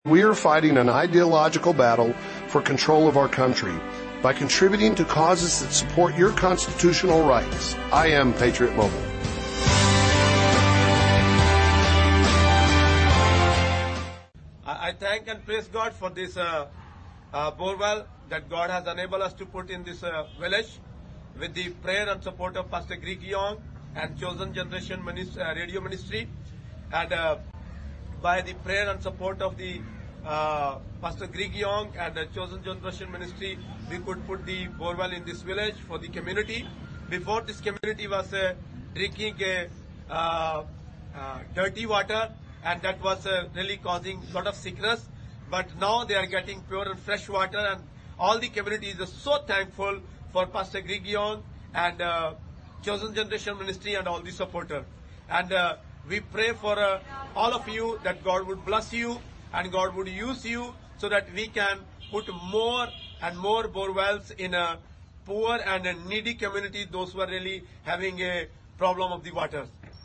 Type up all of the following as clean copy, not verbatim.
We are fighting an ideological battle for control of our country by contributing to causes that support your constitutional rights. I am Patriot Mobile. I thank and praise God for this borewell that God has enabled us to put in this village with the prayer and support of Pastor Greg Young and Chosen Generation Radio Ministry, and by the prayer and support of the Pastor Greg Young and the Chosen Generation Ministry, we could put the borewell in this village for the community. Before, this community was drinking dirty water, and that was really causing a lot of sickness. But now they are getting pure and fresh water, and all the community is so thankful for Pastor Greg Young and Chosen Generation Ministry and all the supporters. And we pray for all of you that God would bless you and God would use you so that we can put more and more borewells in a poor and a needy community, those who are really having a problem of the water.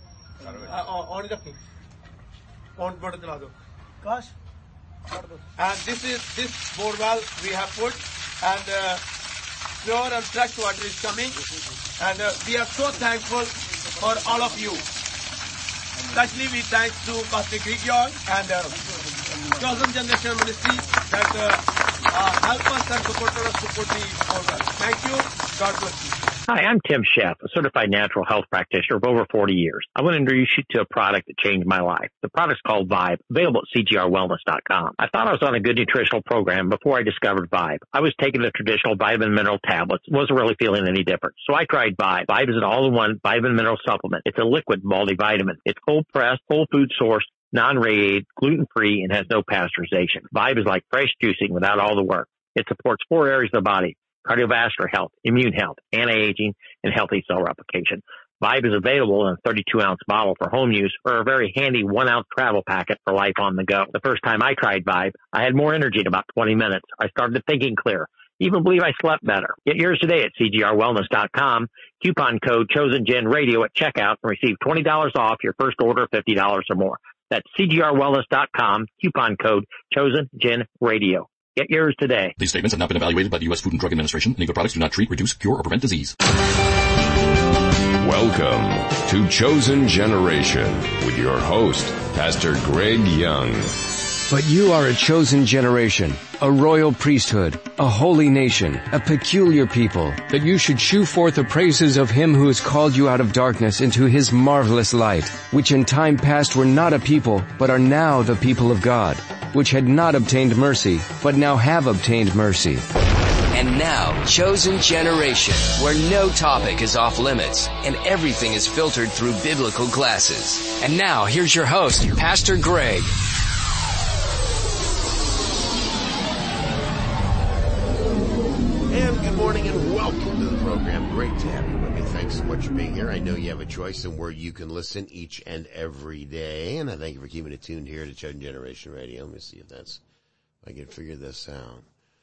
And this borewell we have put, and pure and fresh water is coming, and we are so thankful for all of you. Especially we thank to Pastor Greg Young and Chosen Generation Ministry that help us and support us to put the borewell. Thank you. God bless you. Hi, I'm Tim Sheff, a certified natural health practitioner of over 40 years. I want to introduce you to a product that changed my life. The product's called Vibe, available at CGRWellness.com. I thought I was on a good nutritional program before I discovered Vibe. I was taking the traditional vitamin mineral tablets, wasn't really feeling any different. So I tried Vibe. Vibe is an all-in-one vitamin mineral supplement. It's a liquid multivitamin. It's cold-pressed, whole food sourced, non-radiated, gluten-free, and has no pasteurization. Vibe is like fresh juicing without all the work. It supports 4 areas of the body: cardiovascular health, immune health, anti-aging, and healthy cell replication. Vibe is available in a 32-ounce bottle for home use or a very handy 1-ounce travel packet for life on the go. The first time I tried Vibe, I had more energy in about 20 minutes. I started thinking clear. Even believe I slept better. Get yours today at CGRWellness.com. Coupon code ChosenGenRadio at checkout and receive $20 off your first order of $50 or more. That's CGRWellness.com. Coupon code ChosenGenRadio. Get yours today. These statements have not been evaluated by the U.S. Food and Drug Administration. Any of the products do not treat, reduce, cure, or prevent disease. Welcome to Chosen Generation with your host, Pastor Greg Young. But you are a chosen generation, a royal priesthood, a holy nation, a peculiar people, that you should shew forth the praises of him who has called you out of darkness into his marvelous light, which in time past were not a people, but are now the people of God, which had not obtained mercy, but now have obtained mercy. And now, Chosen Generation, where no topic is off limits and everything is filtered through biblical glasses. And now, here's your host, Pastor Greg. And good morning and welcome to the program. Great to have you with me. Thanks so much for being here. I know you have a choice in where you can listen each and every day, and I thank you for keeping it tuned here to Chosen Generation Radio. Let me see if I can figure this out.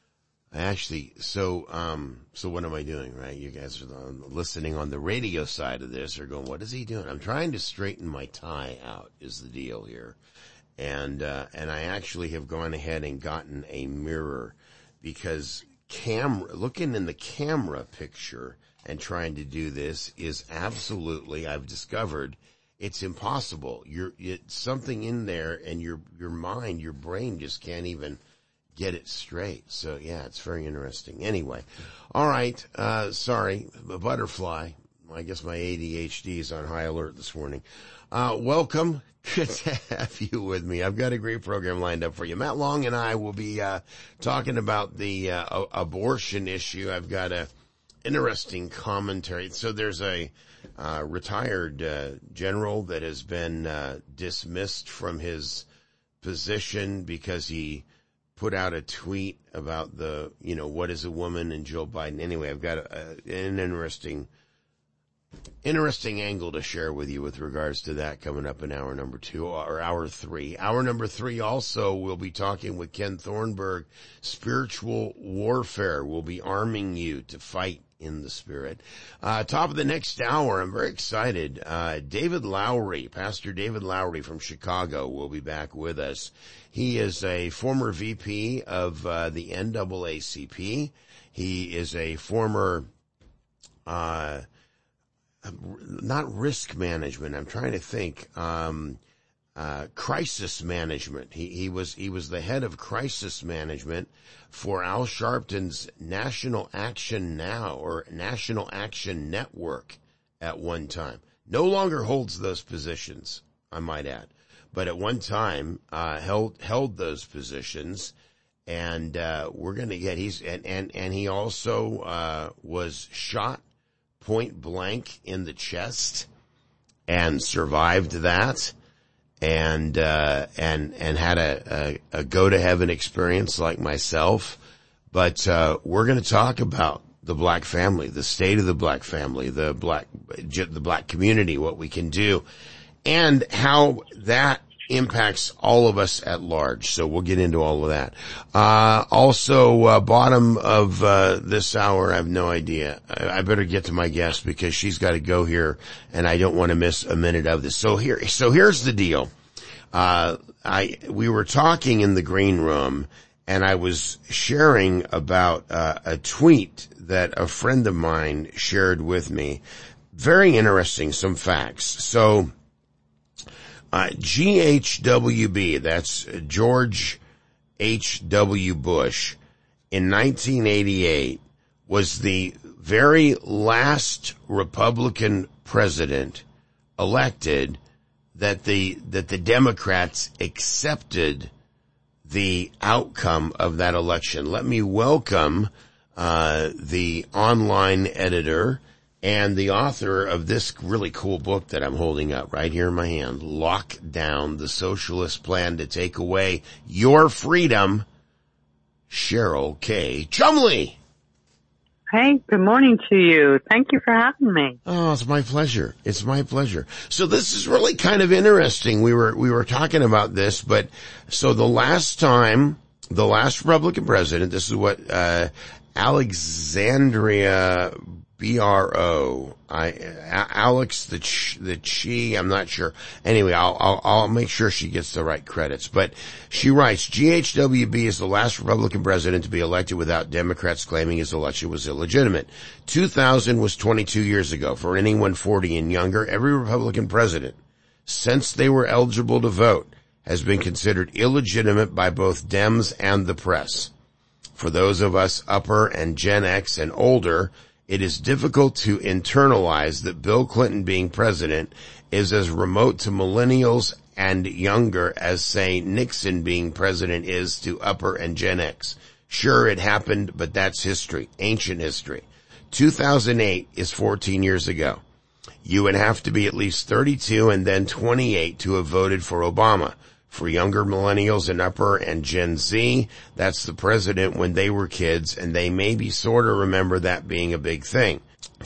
So what am I doing, right? You guys are listening on the radio side of this are going, what is he doing? I'm trying to straighten my tie out is the deal here. And I actually have gone ahead and gotten a mirror because looking in the camera picture and trying to do this is absolutely, I've discovered, it's impossible. It's something in there and your mind, your brain just can't even get it straight. So yeah, it's very interesting. Anyway, all right. Sorry, a butterfly. I guess my ADHD is on high alert this morning. Welcome. Good to have you with me. I've got a great program lined up for you. Matt Long and I will be talking about the abortion issue. I've got a interesting commentary. So there's a retired general that has been dismissed from his position because he put out a tweet about what is a woman and Joe Biden. Anyway, I've got an interesting Interesting angle to share with you with regards to that coming up in hour number 2 or hour 3. Hour number 3 also we'll be talking with Ken Thornburg. Spiritual warfare will be arming you to fight in the spirit. Top of the next hour, I'm very excited. David Lowry, Pastor David Lowry from Chicago will be back with us. He is a former VP of the NAACP. He is a former not risk management. I'm trying to think. Crisis management. He was the head of crisis management for Al Sharpton's National Action Now or National Action Network at one time. No longer holds those positions, I might add, but at one time held those positions. And we're going to get and he also was shot point blank in the chest and survived that and had a go to heaven experience like myself. But we're going to talk about the black family, the state of the black family, the black community, what we can do, and how that impacts all of us at large. So we'll get into all of that. Also, bottom of this hour, I have no idea. I better get to my guest because she's got to go here, and I don't want to miss a minute of this. So here's the deal. We were talking in the green room, and I was sharing about a tweet that a friend of mine shared with me. Very interesting, some facts. So GHWB, that's George H.W. Bush, in 1988 was the very last Republican president elected that the Democrats accepted the outcome of that election. Let me welcome the online editor and the author of this really cool book that I'm holding up right here in my hand, Lock Down: The Socialist Plan to Take Away Your Freedom, Cheryl K. Chumley. Hey, good morning to you. Thank you for having me. Oh, it's my pleasure. It's my pleasure. So this is really kind of interesting. We were talking about this, but so the last Republican president, this is what Alexandria B.R.O. Alex the Chi, I'm not sure. Anyway, I'll make sure she gets the right credits. But she writes, GHWB is the last Republican president to be elected without Democrats claiming his election was illegitimate. 2000 was 22 years ago. For anyone 40 and younger, every Republican president, since they were eligible to vote, has been considered illegitimate by both Dems and the press. For those of us upper and Gen X and older, it is difficult to internalize that Bill Clinton being president is as remote to millennials and younger as, say, Nixon being president is to upper and Gen X. Sure, it happened, but that's history, ancient history. 2008 is 14 years ago. You would have to be at least 32 and then 28 to have voted for Obama. For younger millennials and upper and Gen Z, that's the president when they were kids, and they maybe sort of remember that being a big thing.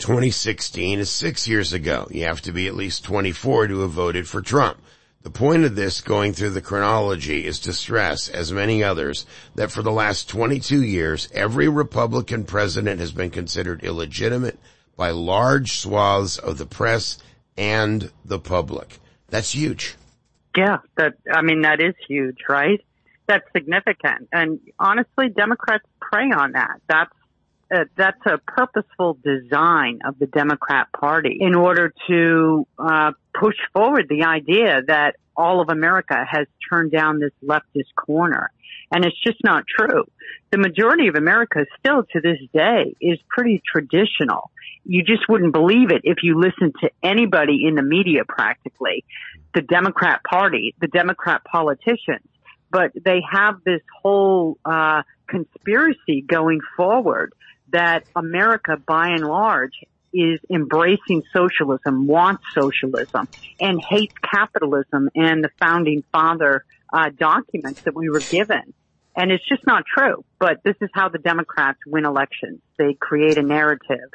2016 is 6 years ago. You have to be at least 24 to have voted for Trump. The point of this, going through the chronology, is to stress, as many others, that for the last 22 years, every Republican president has been considered illegitimate by large swaths of the press and the public. That's huge. Yeah, that is huge, right? That's significant. And honestly, Democrats prey on that. That's a purposeful design of the Democrat Party in order to push forward the idea that all of America has turned down this leftist corner. And it's just not true. The majority of America still to this day is pretty traditional. You just wouldn't believe it if you listened to anybody in the media practically, the Democrat Party, the Democrat politicians. But they have this whole conspiracy going forward that America, by and large, is embracing socialism, wants socialism, and hates capitalism and the founding father documents that we were given. And it's just not true. But this is how the Democrats win elections. They create a narrative.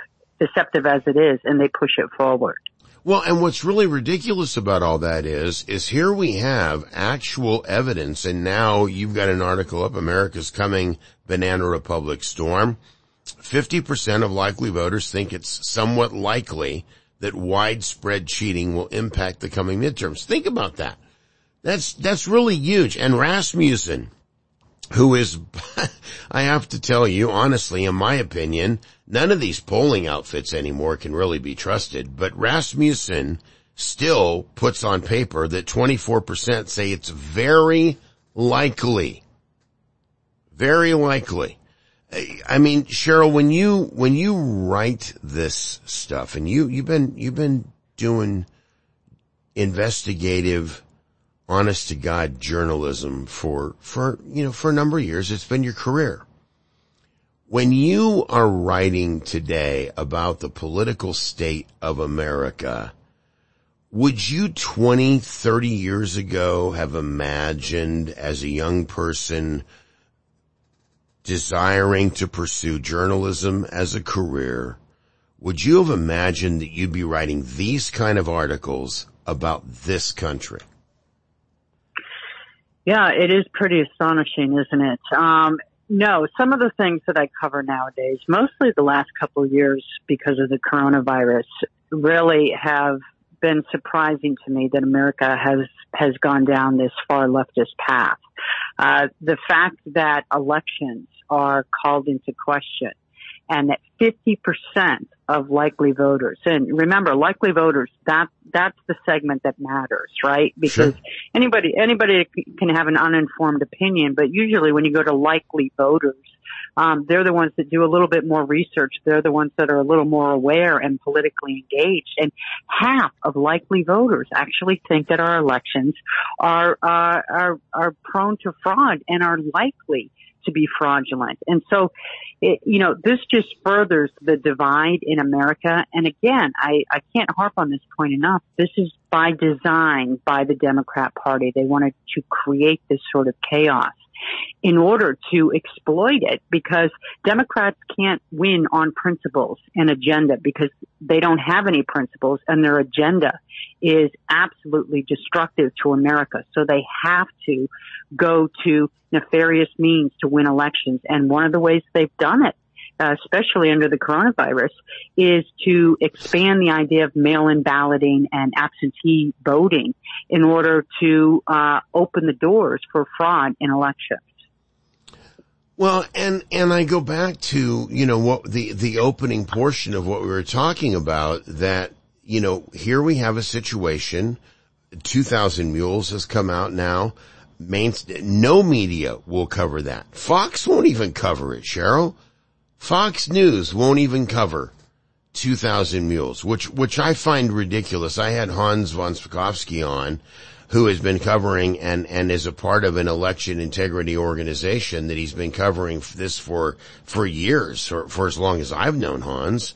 deceptive as it is, and they push it forward. Well, and what's really ridiculous about all that is here we have actual evidence, and now you've got an article up, America's Coming Banana Republic Storm. 50% of likely voters think it's somewhat likely that widespread cheating will impact the coming midterms. Think about that. That's really huge. And Rasmussen, who is, I have to tell you, honestly, in my opinion, none of these polling outfits anymore can really be trusted, but Rasmussen still puts on paper that 24% say it's very likely. Very likely. I mean, Cheryl, when you write this stuff, and you've been doing investigative, honest to God journalism for a number of years, it's been your career. When you are writing today about the political state of America, would you 20, 30 years ago have imagined as a young person desiring to pursue journalism as a career, would you have imagined that you'd be writing these kind of articles about this country? Yeah, it is pretty astonishing, isn't it? No, some of the things that I cover nowadays, mostly the last couple of years because of the coronavirus, really have been surprising to me that America has gone down this far leftist path. The fact that elections are called into question and that 50% of likely voters, and remember, likely voters, that's the segment that matters, right? Because sure. anybody can have an uninformed opinion, but usually when you go to likely voters, they're the ones that do a little bit more research. They're the ones that are a little more aware and politically engaged. And half of likely voters actually think that our elections are prone to fraud and are likely to be fraudulent. And so, this just furthers the divide in America. And again, I can't harp on this point enough. This is by design by the Democrat Party. They wanted to create this sort of chaos in order to exploit it, because Democrats can't win on principles and agenda because they don't have any principles, and their agenda is absolutely destructive to America. So they have to go to nefarious means to win elections. And one of the ways they've done it, especially under the coronavirus, is to expand the idea of mail-in balloting and absentee voting in order to open the doors for fraud in elections. Well, and I go back to, what the opening portion of what we were talking about, that, here we have a situation, 2000 Mules has come out now. No media will cover that. Fox won't even cover it, Cheryl. Fox News won't even cover 2000 Mules, which I find ridiculous. I had Hans von Spakovsky on, who has been covering and is a part of an election integrity organization that he's been covering this for years, or for as long as I've known Hans.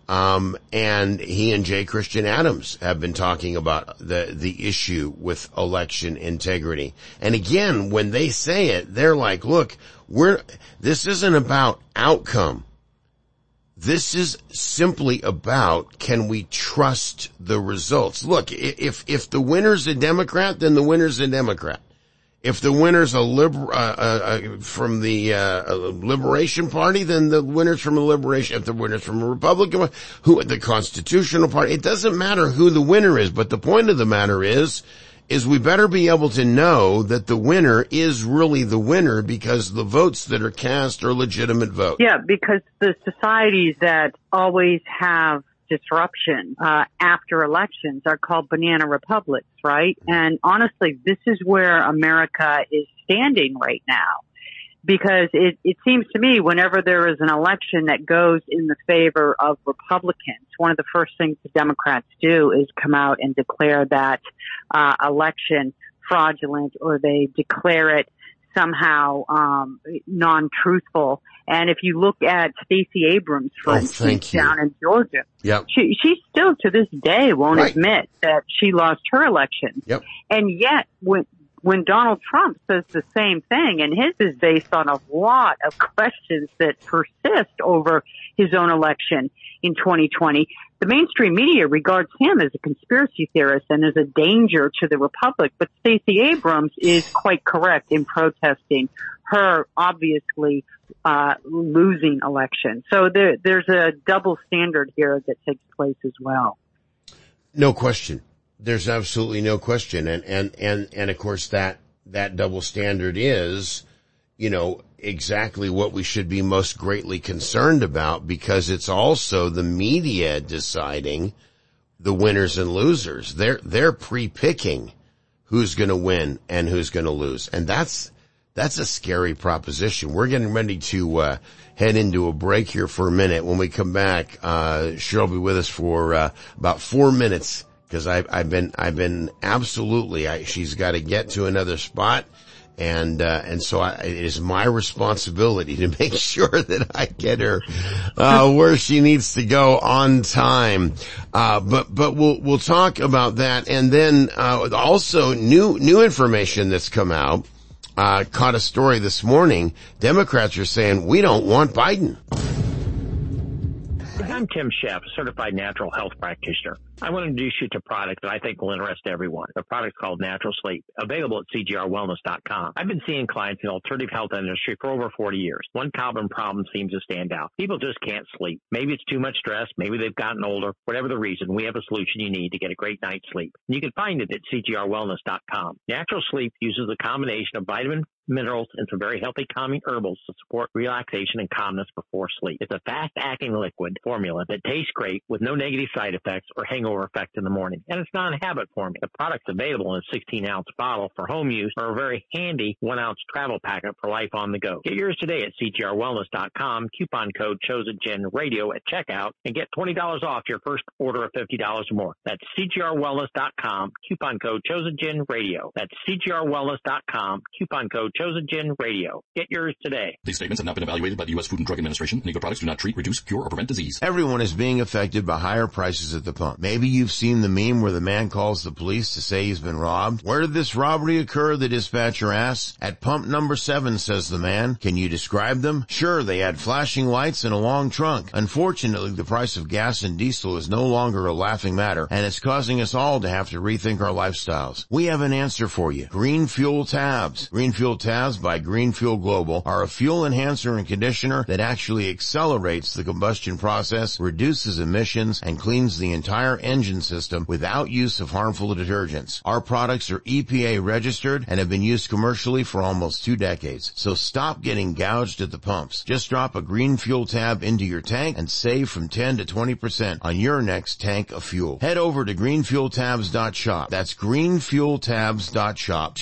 And he and J. Christian Adams have been talking about the issue with election integrity. And again, when they say it, they're like, look, this isn't about outcome. This is simply about, can we trust the results? Look, if the winner's a Democrat, then the winner's a Democrat. If the winner's from the Liberation Party, then the winner's from a Liberation. If the winner's from a Republican, the Constitutional Party, it doesn't matter who the winner is. But the point of the matter is we better be able to know that the winner is really the winner, because the votes that are cast are legitimate votes. Yeah, because the societies that always have disruption after elections are called banana republics, right? And honestly, this is where America is standing right now, because it seems to me whenever there is an election that goes in the favor of Republicans, one of the first things the Democrats do is come out and declare that election fraudulent, or they declare it somehow non-truthful. And if you look at Stacey Abrams, for instance, down in Georgia, yep. she still to this day won't admit that she lost her election. Yep. And yet, when Donald Trump says the same thing, and his is based on a lot of questions that persist over his own election in 2020, the mainstream media regards him as a conspiracy theorist and as a danger to the republic. But Stacey Abrams is quite correct in protesting her obviously losing election. So there's a double standard here that takes place as well. No question. There's absolutely no question. And of course that double standard is, exactly what we should be most greatly concerned about, because it's also the media deciding the winners and losers. They're pre-picking who's going to win and who's going to lose. And that's a scary proposition. We're getting ready to head into a break here for a minute. When we come back, Cheryl will be with us for about 4 minutes, because I've been absolutely, she's got to get to another spot. And so it is my responsibility to make sure that I get her, where she needs to go on time. But we'll talk about that. And then, also new information that's come out. Caught a story this morning. Democrats are saying, we don't want Biden. I'm Tim Sheff, certified natural health practitioner. I want to introduce you to a product that I think will interest everyone. The product's called Natural Sleep, available at CGRWellness.com. I've been seeing clients in the alternative health industry for over 40 years. One common problem seems to stand out. People just can't sleep. Maybe it's too much stress. Maybe they've gotten older. Whatever the reason, we have a solution you need to get a great night's sleep. And you can find it at CGRWellness.com. Natural Sleep uses a combination of vitamin, minerals, and some very healthy calming herbals to support relaxation and calmness before sleep. It's a fast-acting liquid formula that tastes great with no negative side effects or hangover effect in the morning. And it's non-habit forming. The product's available in a 16-ounce bottle for home use or a very handy 1-ounce travel packet for life on the go. Get yours today at CGRWellness.com. Coupon code ChosenGenRadio at checkout and get $20 off your first order of $50 or more. That's CGRWellness.com. Coupon code ChosenGenRadio. That's CGRWellness.com. Coupon code ChosenGenRadio. Get yours today. These statements have not been evaluated by the U.S. Food and Drug Administration. Legal products do not treat, reduce, cure, or prevent disease. Everyone is being affected by higher prices at the pump. Maybe you've seen the meme where the man calls the police to say he's been robbed. Where did this robbery occur? The dispatcher asks. At pump number 7, says the man. Can you describe them? Sure, they had flashing lights and a long trunk. Unfortunately, the price of gas and diesel is no longer a laughing matter, and it's causing us all to have to rethink our lifestyles. We have an answer for you. Green Fuel Tabs. Green Fuel Tabs by Green Fuel Global are a fuel enhancer and conditioner that actually accelerates the combustion process, reduces emissions, and cleans the entire engine system without use of harmful detergents. Our products are EPA registered and have been used commercially for almost 2 decades. So stop getting gouged at the pumps. Just drop a Green Fuel Tab into your tank and save from 10 to 20% on your next tank of fuel. Head over to greenfueltabs.shop. That's greenfueltabs.shop.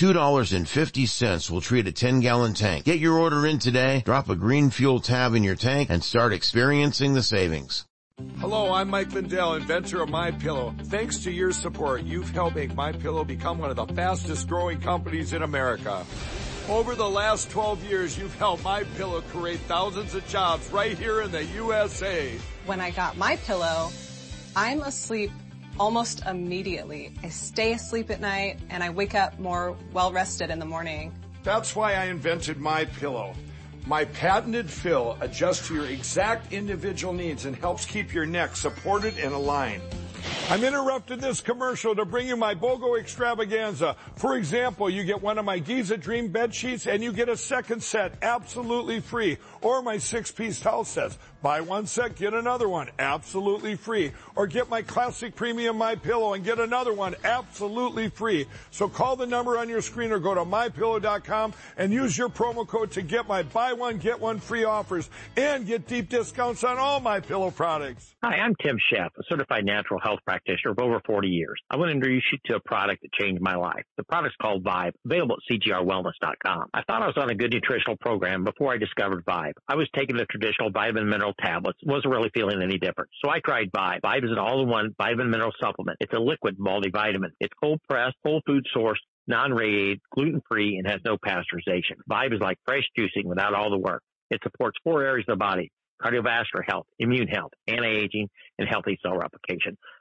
$2.50 will treat a 10-gallon tank. Get your order in today, drop a Green Fuel Tab in your tank, and start experiencing the savings. Hello, I'm Mike Lindell, inventor of MyPillow. Thanks to your support, you've helped make MyPillow become one of the fastest growing companies in America. Over the last 12 years, you've helped MyPillow create thousands of jobs right here in the USA. When I got MyPillow, I'm asleep almost immediately. I stay asleep at night and I wake up more well-rested in the morning. That's why I invented MyPillow. My patented fill adjusts to your exact individual needs and helps keep your neck supported and aligned. I'm interrupting this commercial to bring you my BOGO extravaganza. For example, you get one of my Giza Dream bed sheets and you get a second set absolutely free. Or my 6-piece towel sets. Buy one set, get another one absolutely free. Or get my classic premium MyPillow and get another one absolutely free. So call the number on your screen or go to MyPillow.com and use your promo code to get my buy one, get one free offers and get deep discounts on all MyPillow products. Hi, I'm Tim Sheff, a certified natural health practitioner of over 40 years. I want to introduce you to a product that changed my life. The product's called Vibe, available at CGRWellness.com. I thought I was on a good nutritional program before I discovered Vibe. I was taking the traditional vitamin mineral tablets, wasn't really feeling any different. So I tried Vibe. Vibe is an all-in-one vitamin mineral supplement. It's a liquid multivitamin. It's cold-pressed, whole food sourced, non-radiated, gluten-free, and has no pasteurization. Vibe is like fresh juicing without all the work. It supports 4 areas of the body: cardiovascular health, immune health, anti-aging, and healthy cell replication.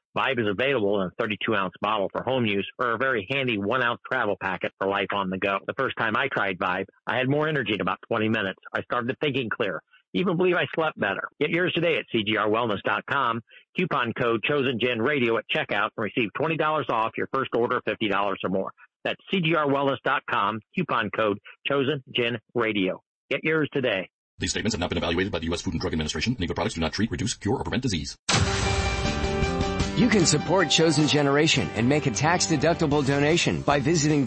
Vibe is available in a 32-ounce bottle for home use or a very handy 1-ounce travel packet for life on the go. The first time I tried Vibe, I had more energy in about 20 minutes. I started thinking clear. Even believe I slept better. Get yours today at CGRWellness.com. Coupon code ChosenGenRadio at checkout and receive $20 off your first order of $50 or more. That's CGRWellness.com. Coupon code ChosenGenRadio. Get yours today. These statements have not been evaluated by the U.S. Food and Drug Administration. Any of the products do not treat, reduce, cure, or prevent disease. You can support Chosen Generation and make a tax-deductible donation by visiting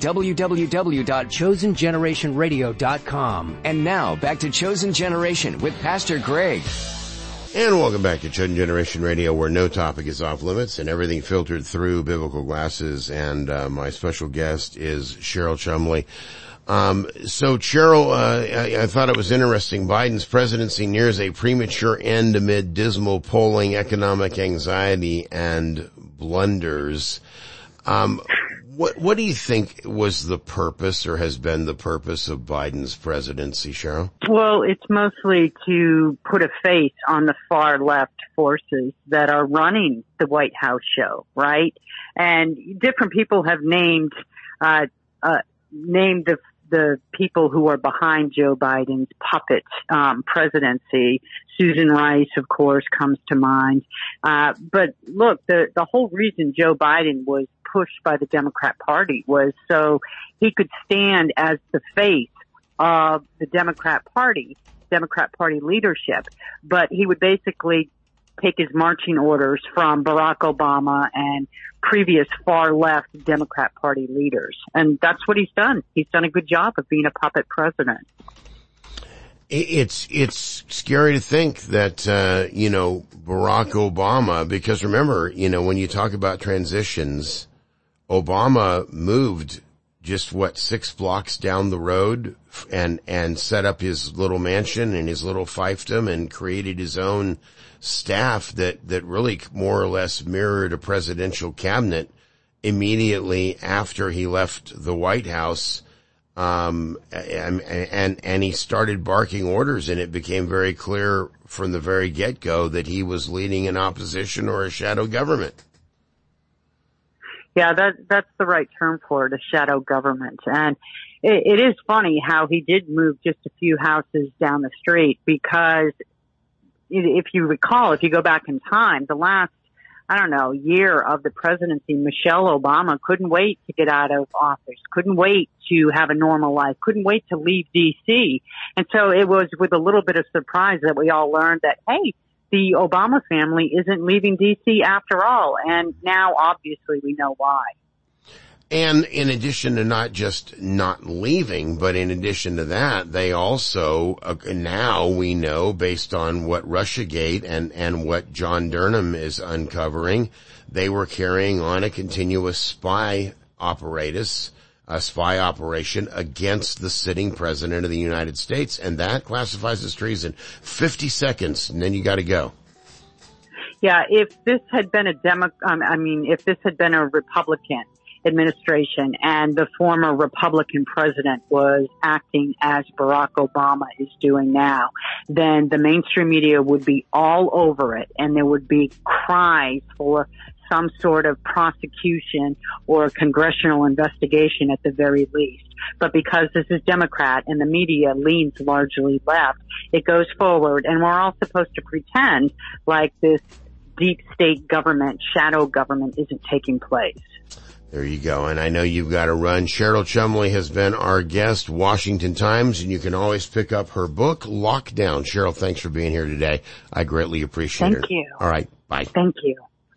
www.chosengenerationradio.com. And now, back to Chosen Generation with Pastor Greg. And welcome back to Chosen Generation Radio, where no topic is off limits and everything filtered through biblical glasses. And my special guest is Cheryl Chumley. So Cheryl, I thought it was interesting. Biden's presidency nears a premature end amid dismal polling, economic anxiety, and blunders. What do you think was the purpose or has been the purpose of Biden's presidency, Cheryl? Well, it's mostly to put a face on the far left forces that are running the White House show, right? And different people have named the people who are behind Joe Biden's puppet presidency. Susan Rice, of course, comes to mind. But look, the whole reason Joe Biden was pushed by the Democrat Party was so he could stand as the face of the Democrat Party leadership. But he would basically take his marching orders from Barack Obama and previous far left Democrat Party leaders. And that's what he's done. He's done a good job of being a puppet president. It's scary to think that, Barack Obama, because remember, when you talk about transitions, Obama moved just 6 blocks down the road and set up his little mansion and his little fiefdom and created his own staff that really more or less mirrored a presidential cabinet immediately after he left the White House. And he started barking orders, and it became very clear from the very get-go that he was leading an opposition or a shadow government. Yeah, that's the right term for it, a shadow government. And it is funny how he did move just a few houses down the street, because if you recall, if you go back in time, the last, year of the presidency, Michelle Obama couldn't wait to get out of office, couldn't wait to have a normal life, couldn't wait to leave D.C. And so it was with a little bit of surprise that we all learned that, hey, the Obama family isn't leaving D.C. after all. And now, obviously, we know why. And in addition to not just not leaving, but in addition to that, they also, now we know, based on what Russiagate and what John Durham is uncovering, they were carrying on a continuous spy operation against the sitting president of the United States. And that classifies as treason. 50 seconds, and then you got to go. Yeah, if this had been if this had been a Republican administration and the former Republican president was acting as Barack Obama is doing now, then the mainstream media would be all over it, and there would be cries for some sort of prosecution or congressional investigation at the very least. But because this is Democrat and the media leans largely left, it goes forward, and we're all supposed to pretend like this deep state government, shadow government, isn't taking place. There you go. And I know you've got to run. Cheryl Chumley has been our guest, Washington Times, and you can always pick up her book, Lockdown. Cheryl, thanks for being here today. I greatly appreciate it. Thank you. All right. Bye. Thank you.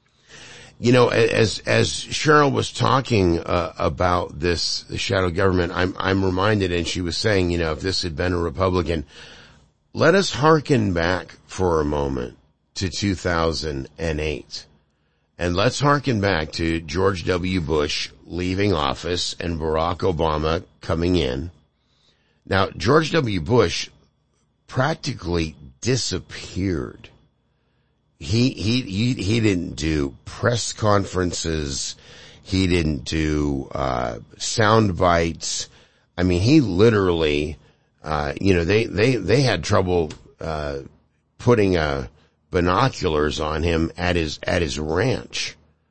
As Cheryl was talking about the shadow government, I'm reminded, and she was saying, if this had been a Republican, let us hearken back for a moment to 2008. And let's hearken back to George W. Bush leaving office and Barack Obama coming in. Now, George W. Bush practically disappeared. He didn't do press conferences. He didn't do sound bites. I mean, he literally, they had trouble putting binoculars on him at his ranch.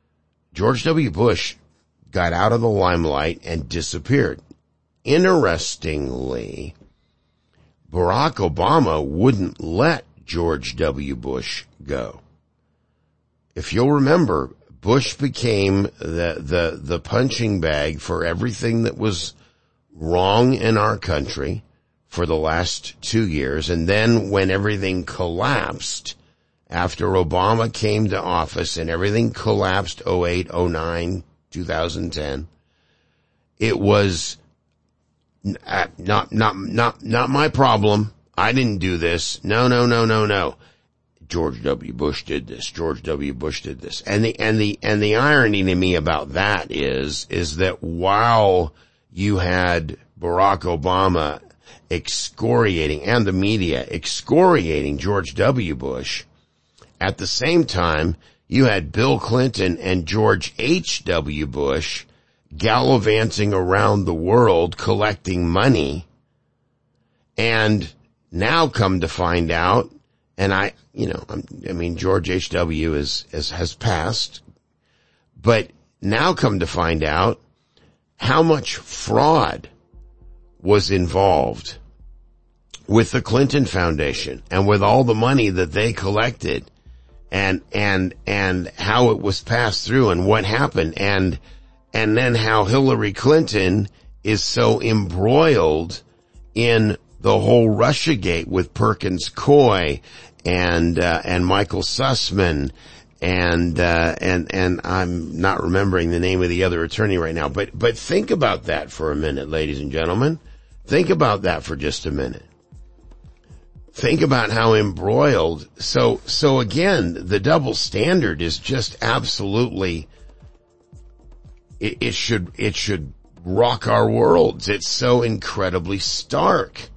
George W. Bush got out of the limelight and disappeared. Interestingly, Barack Obama wouldn't let George W. Bush go. If you'll remember, Bush became the punching bag for everything that was wrong in our country for the last 2 years. And then when everything collapsed, after Obama came to office and everything collapsed 08, 09, 2010, it was not my problem. I didn't do this. No. George W. Bush did this. George W. Bush did this. And the irony to me about that is that while you had Barack Obama excoriating, and the media excoriating George W. Bush, at the same time, you had Bill Clinton and George H.W. Bush gallivanting around the world collecting money. And now come to find out, and George H.W. has passed, but now come to find out how much fraud was involved with the Clinton Foundation and with all the money that they collected and how it was passed through and what happened and then how Hillary Clinton is so embroiled in the whole Russiagate with Perkins Coie and Michael Sussman and I'm not remembering the name of the other attorney right now, but think about that for a minute, ladies and gentlemen. Think about that for just a minute. Think about how embroiled. So again, the double standard is just absolutely, it should rock our worlds. It's so incredibly stark.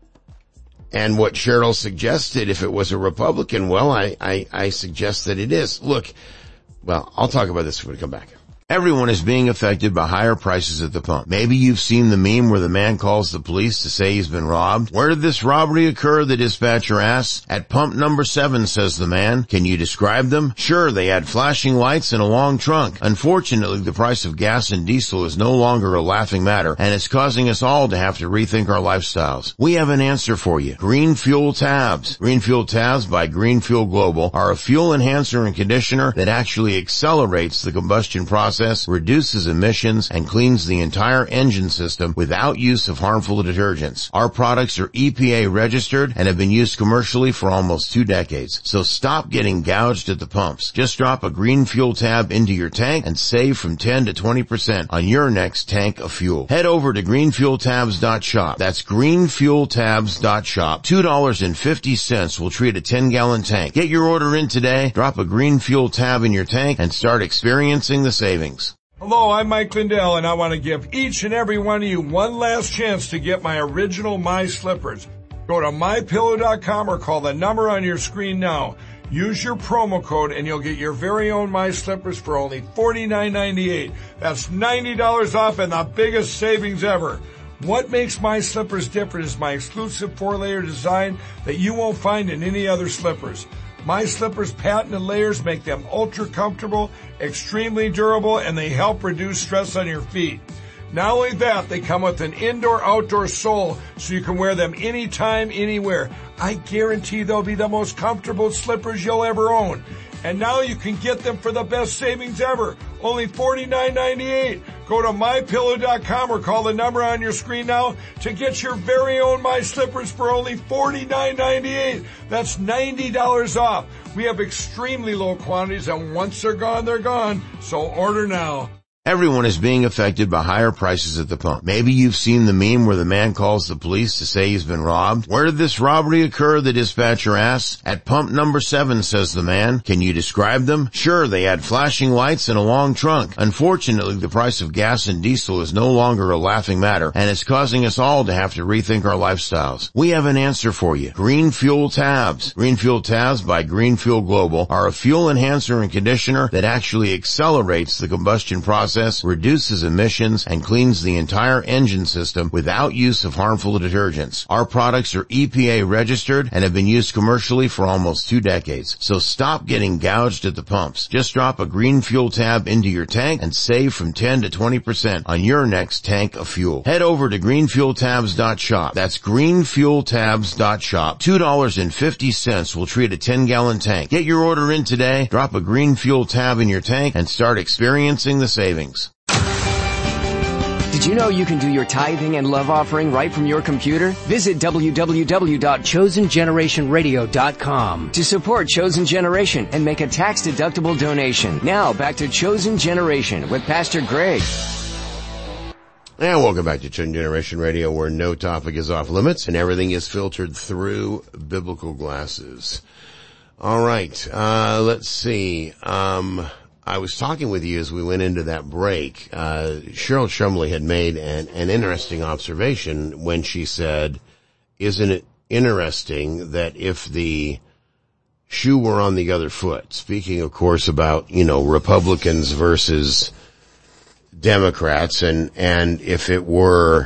And what Cheryl suggested, if it was a Republican, well, I suggest that it is. Look, well, I'll talk about this when we come back. Everyone is being affected by higher prices at the pump. Maybe you've seen the meme where the man calls the police to say he's been robbed. Where did this robbery occur? The dispatcher asks. At pump number 7, says the man. Can you describe them? Sure, they had flashing lights and a long trunk. Unfortunately, the price of gas and diesel is no longer a laughing matter, and it's causing us all to have to rethink our lifestyles. We have an answer for you. Green Fuel Tabs. Green Fuel Tabs by Green Fuel Global are a fuel enhancer and conditioner that actually accelerates the combustion process, reduces emissions, and cleans the entire engine system without use of harmful detergents. Our products are EPA registered and have been used commercially for almost 2 decades. So stop getting gouged at the pumps. Just drop a Green Fuel Tab into your tank and save from 10 to 20% on your next tank of fuel. Head over to greenfueltabs.shop. That's greenfueltabs.shop. $2.50 will treat a 10-gallon tank. Get your order in today, drop a Green Fuel Tab in your tank, and start experiencing the savings. Hello, I'm Mike Lindell, and I want to give each and every one of you one last chance to get my original My Slippers. Go to MyPillow.com or call the number on your screen now. Use your promo code and you'll get your very own My Slippers for only $49.98. That's $90 off and the biggest savings ever. What makes My Slippers different is my exclusive 4-layer design that you won't find in any other slippers. My Slippers' patented layers make them ultra comfortable, extremely durable, and they help reduce stress on your feet. Not only that, they come with an indoor-outdoor sole so you can wear them anytime, anywhere. I guarantee they'll be the most comfortable slippers you'll ever own. And now you can get them for the best savings ever. Only $49.98. Go to MyPillow.com or call the number on your screen now to get your very own My Slippers for only $49.98. That's $90 off. We have extremely low quantities, and once they're gone, they're gone. So order now. Everyone is being affected by higher prices at the pump. Maybe you've seen the meme where the man calls the police to say he's been robbed. Where did this robbery occur? The dispatcher asks. At pump number 7, says the man. Can you describe them? Sure, they had flashing lights and a long trunk. Unfortunately, the price of gas and diesel is no longer a laughing matter, and it's causing us all to have to rethink our lifestyles. We have an answer for you. Green Fuel Tabs. Green Fuel Tabs by Green Fuel Global are a fuel enhancer and conditioner that actually accelerates the combustion process, process, reduces emissions, and cleans the entire engine system without use of harmful detergents. Our products are EPA registered and have been used commercially for almost 2 decades. So stop getting gouged at the pumps. Just drop a Green Fuel tab into your tank and save from 10 to 20% on your next tank of fuel. Head over to greenfueltabs.shop. That's greenfueltabs.shop. $2.50 will treat a 10-gallon tank. Get your order in today, drop a Green Fuel tab in your tank, and start experiencing the savings. Did you know you can do your tithing and love offering right from your computer? Visit www.chosengenerationradio.com to support Chosen Generation and make a tax-deductible donation. Now, back to Chosen Generation with Pastor Greg. And welcome back to Chosen Generation Radio, where no topic is off limits and everything is filtered through biblical glasses. All right, let's see. I was talking with you as we went into that break. Cheryl Shumley had made an interesting observation when she said, isn't it interesting that if the shoe were on the other foot, speaking of course about, Republicans versus Democrats, and if it were,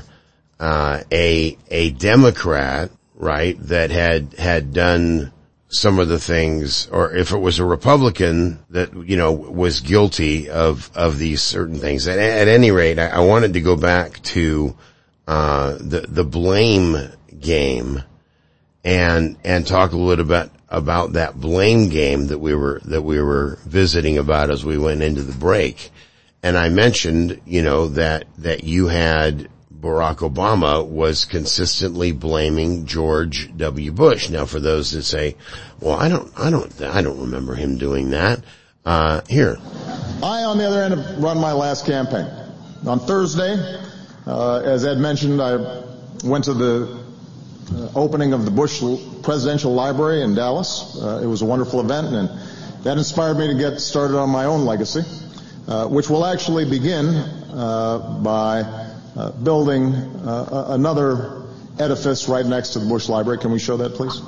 a Democrat, right, that had done some of the things, or if it was a Republican that, was guilty of these certain things. At any rate, I wanted to go back to, the blame game and talk a little bit about that blame game that we were visiting about as we went into the break. And I mentioned, that you had Barack Obama was consistently blaming George W. Bush. Now, for those that say, well, I don't remember him doing that. Here. I, on the other end, have run my last campaign. On Thursday, as Ed mentioned, I went to the opening of the Bush Presidential Library in Dallas. It was a wonderful event, and that inspired me to get started on my own legacy, which will actually begin by building another edifice right next to the Bush Library. Can we show that, please?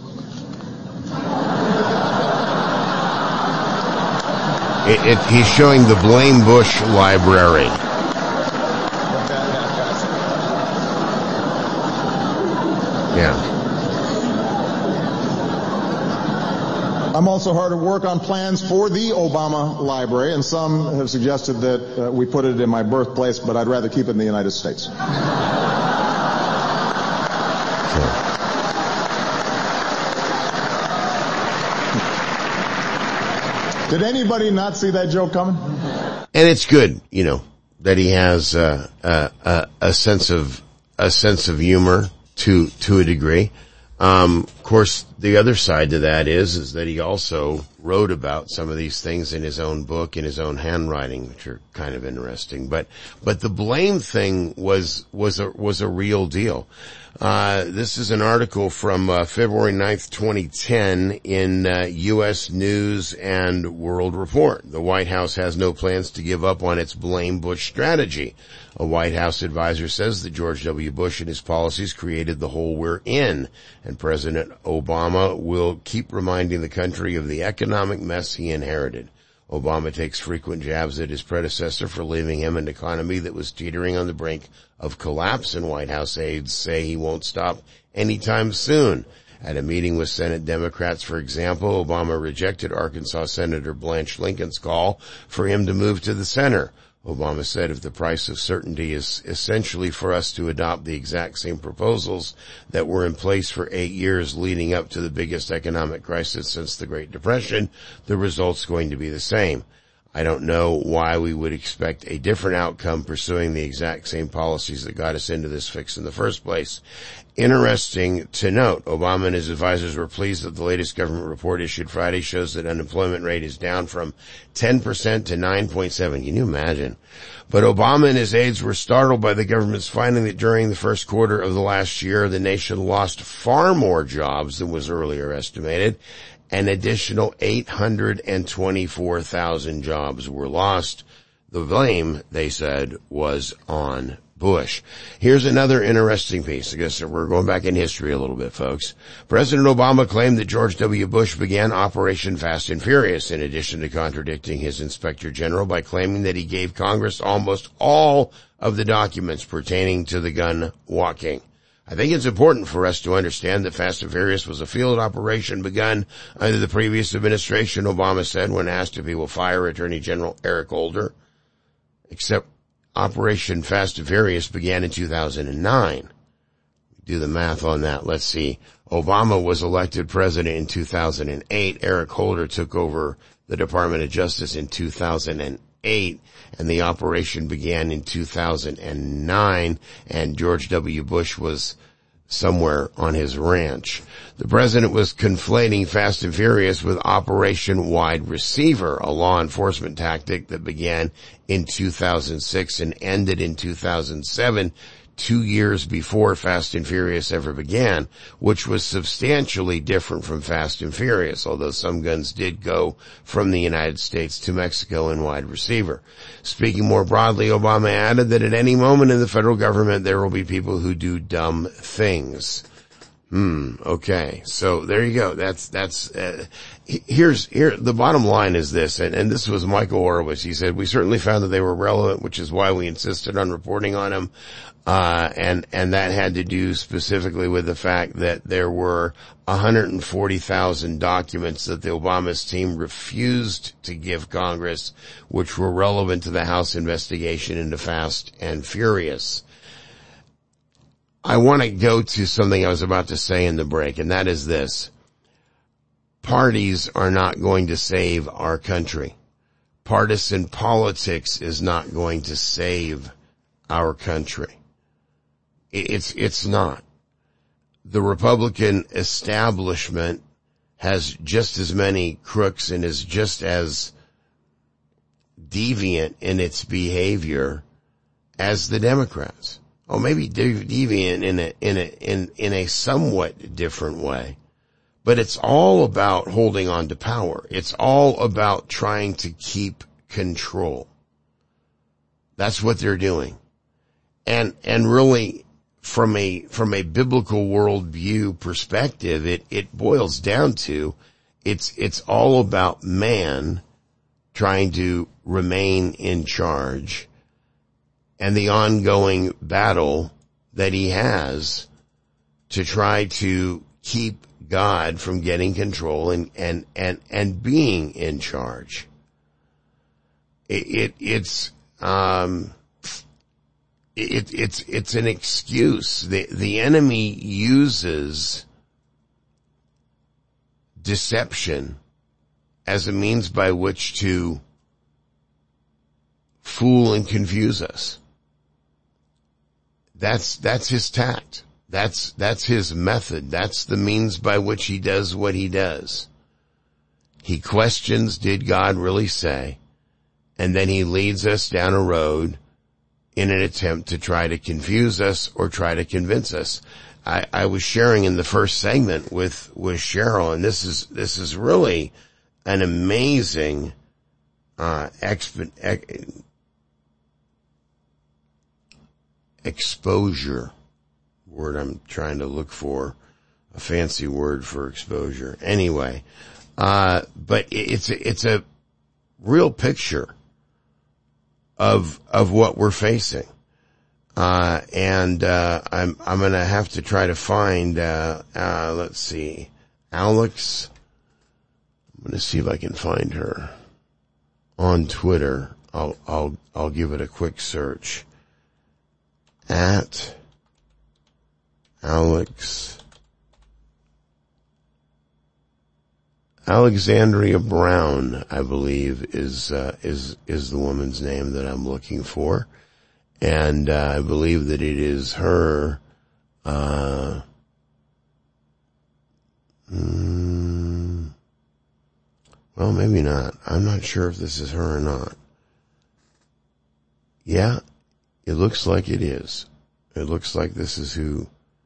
He's showing the Blame Bush Library. Yeah. I'm also hard at work on plans for the Obama Library, and some have suggested that we put it in my birthplace, but I'd rather keep it in the United States. Did anybody not see that joke coming? And it's good, that he has a sense of humor to a degree. Of course, the other side to that is that he also wrote about some of these things in his own book, in his own handwriting, which are kind of interesting. But the blame thing was a real deal. This is an article from February 9th, 2010 in U.S. News and World Report. The White House has no plans to give up on its blame Bush strategy. A White House advisor says that George W. Bush and his policies created the hole we're in, and President Obama will keep reminding the country of the economic mess he inherited. Obama takes frequent jabs at his predecessor for leaving him an economy that was teetering on the brink of collapse, and White House aides say he won't stop anytime soon. At a meeting with Senate Democrats, for example, Obama rejected Arkansas Senator Blanche Lincoln's call for him to move to the center. Obama said if the price of certainty is essentially for us to adopt the exact same proposals that were in place for 8 years leading up to the biggest economic crisis since the Great Depression, the result's going to be the same. I don't know why we would expect a different outcome pursuing the exact same policies that got us into this fix in the first place. Interesting to note, Obama and his advisors were pleased that the latest government report issued Friday shows that unemployment rate is down from 10% to 9.7%. Can you imagine? But Obama and his aides were startled by the government's finding that during the first quarter of the last year, the nation lost far more jobs than was earlier estimated. An additional 824,000 jobs were lost. The blame, they said, was on Bush. Here's another interesting piece. I guess we're going back in history a little bit, folks. President Obama claimed that George W. Bush began Operation Fast and Furious, in addition to contradicting his Inspector General by claiming that he gave Congress almost all of the documents pertaining to the gun walking. I think it's important for us to understand that Fast and Furious was a field operation begun under the previous administration, Obama said when asked if he will fire Attorney General Eric Holder. Except Operation Fast and Furious began in 2009. Do the math on that. Let's see. Obama was elected president in 2008. Eric Holder took over the Department of Justice in 2008, and the operation began in 2009, and George W. Bush was somewhere on his ranch. The president was conflating Fast and Furious with Operation Wide Receiver, a law enforcement tactic that began in 2006 and ended in 2007, 2 years before Fast and Furious ever began, which was substantially different from Fast and Furious, although some guns did go from the United States to Mexico in Wide Receiver. Speaking more broadly, Obama added that at any moment in the federal government there will be people who do dumb things. Okay. So there you go. The bottom line is this, and this was Michael Horowitz. He said, we certainly found that they were relevant, which is why we insisted on reporting on them. And that had to do specifically with the fact that there were 140,000 documents that the Obama's team refused to give Congress, which were relevant to the House investigation into Fast and Furious. I want to go to something I was about to say in the break, and that is this. Parties are not going to save our country. Partisan politics is not going to save our country. It's not. The Republican establishment has just as many crooks and is just as deviant in its behavior as the Democrats. Or maybe deviant in a somewhat different way. But it's all about holding on to power. It's all about trying to keep control. That's what they're doing. And really, from a biblical worldview perspective, it boils down to, it's all about man trying to remain in charge and the ongoing battle that he has to try to keep God from getting control and being in charge. It's an excuse. The enemy uses deception as a means by which to fool and confuse us. That's his tact. That's his method. That's the means by which he does what he does. He questions, did God really say? And then he leads us down a road in an attempt to try to confuse us or try to convince us. I was sharing in the first segment with Cheryl, and this is really an amazing, exposure. Word I'm trying to look for, a fancy word for exposure. Anyway, but it's a real picture of what we're facing. And I'm going to have to try to find, let's see, Alex. I'm going to see if I can find her on Twitter. I'll give it a quick search. At Alexandria Brown, I believe, is the woman's name that I'm looking for. And, I believe that it is her, well, maybe not. I'm not sure if this is her or not. Yeah, it looks like it is. It looks like this is who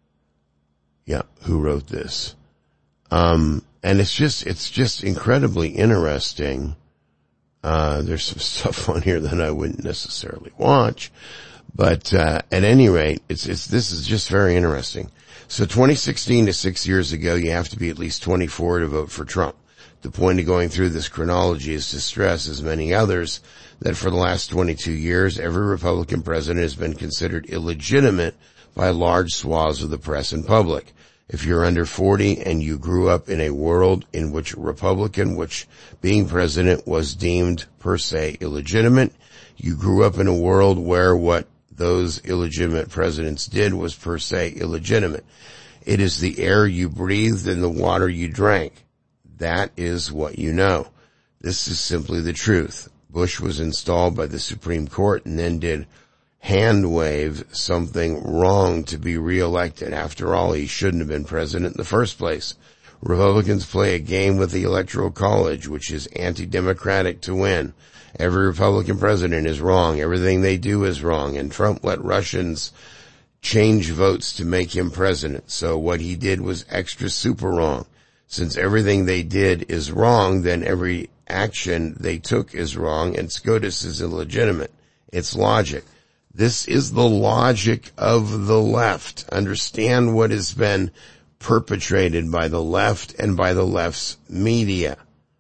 wrote this. And it's just incredibly interesting. There's some stuff on here that I wouldn't necessarily watch, But at any rate, this is just very interesting. So 2016 is 6 years ago. You have to be at least 24 to vote for Trump. The point of going through this chronology is to stress, as many others, that for the last 22 years, every Republican president has been considered illegitimate by large swaths of the press and public. If you're under 40 and you grew up in a world in which which being president was deemed per se illegitimate, you grew up in a world where what those illegitimate presidents did was per se illegitimate. It is the air you breathed and the water you drank. That is what you know. This is simply the truth. Bush was installed by the Supreme Court and then did hand wave something wrong to be reelected. After all, he shouldn't have been president in the first place. Republicans play a game with the Electoral College, which is anti-democratic to win. Every Republican president is wrong. Everything they do is wrong. And Trump let Russians change votes to make him president. So what he did was extra super wrong. Since everything they did is wrong, then every action they took is wrong, and SCOTUS is illegitimate. It's logic. This is the logic of the left. Understand what has been perpetrated by the left and by the left's media.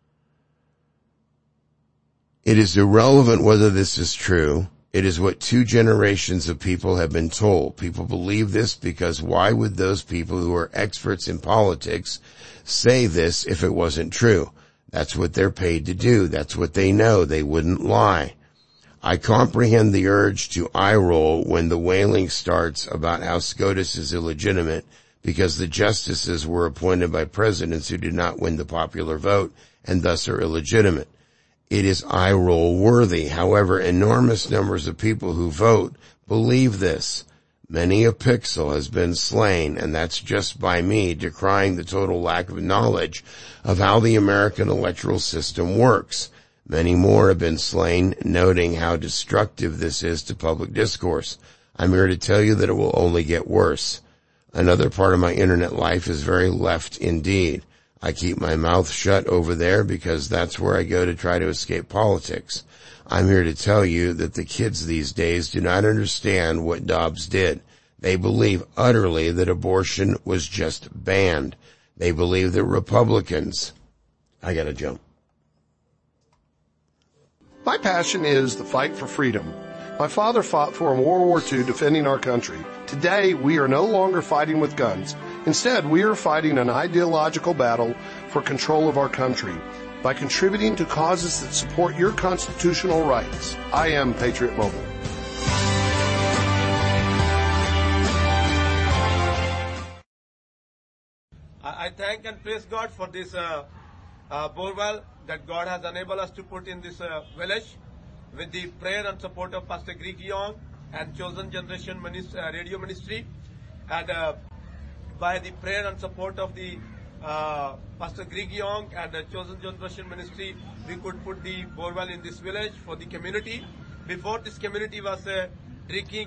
It is irrelevant whether this is true. It is what 2 generations of people have been told. People believe this because why would those people who are experts in politics say this if it wasn't true? That's what they're paid to do. That's what they know. They wouldn't lie. I comprehend the urge to eye roll when the wailing starts about how SCOTUS is illegitimate because the justices were appointed by presidents who did not win the popular vote and thus are illegitimate. It is eye roll worthy. However, enormous numbers of people who vote believe this. Many a pixel has been slain, and that's just by me decrying the total lack of knowledge of how the American electoral system works. Many more have been slain, noting how destructive this is to public discourse. I'm here to tell you that it will only get worse. Another part of my internet life is very left indeed. I keep my mouth shut over there because that's where I go to try to escape politics. I'm here to tell you that the kids these days do not understand what Dobbs did. They believe utterly that abortion was just banned. They believe that Republicans... I gotta jump. My passion is the fight for freedom. My father fought for in World War II defending our country. Today, we are no longer fighting with guns. Instead, we are fighting an ideological battle for control of our country by contributing to causes that support your constitutional rights. I am Patriot Mobile. I thank and praise God for this borewell that God has enabled us to put in this village with the prayer and support of Pastor Greg Young and Chosen Generation Radio Ministry, and by the prayer and support of the Pastor Greg Young and the Chosen Generation Ministry, we could put the borewell in this village for the community. Before, this community was drinking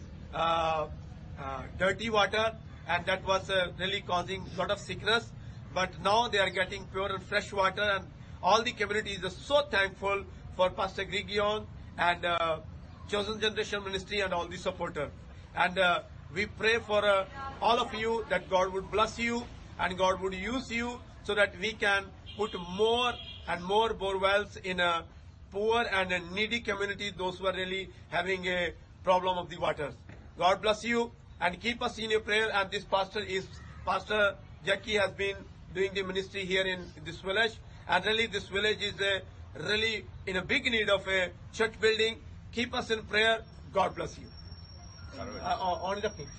dirty water, and that was really causing a lot of sickness. But now they are getting pure and fresh water, and all the community is so thankful for Pastor Greg Young and Chosen Generation Ministry and all the supporters. And we pray for all of you that God would bless you and God would use you so that we can put more and more borewells in a poor and a needy community, those who are really having a problem of the water. God bless you and keep us in your prayer. And this Pastor Jackie has been doing the ministry here in this village. And really this village is really in a big need of a church building. Keep us in prayer. God bless you. On the page.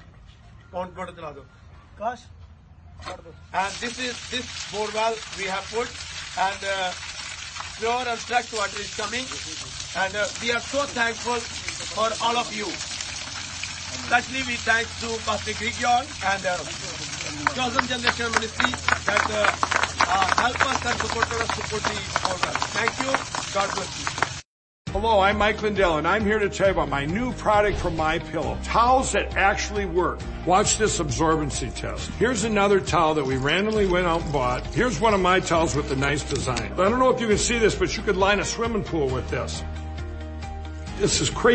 Gosh. And this borewell we have put, and pure and fresh water is coming, and we are so thankful for all of you. Especially we thank to Pastor Greg Young and Chosen Generation Ministry that help us and support us to put the borewell. Thank you. God bless you. Hello, I'm Mike Lindell, and I'm here to tell you about my new product from MyPillow. Towels that actually work. Watch this absorbency test. Here's another towel that we randomly went out and bought. Here's one of my towels with the nice design. I don't know if you can see this, but you could line a swimming pool with this. This is crazy.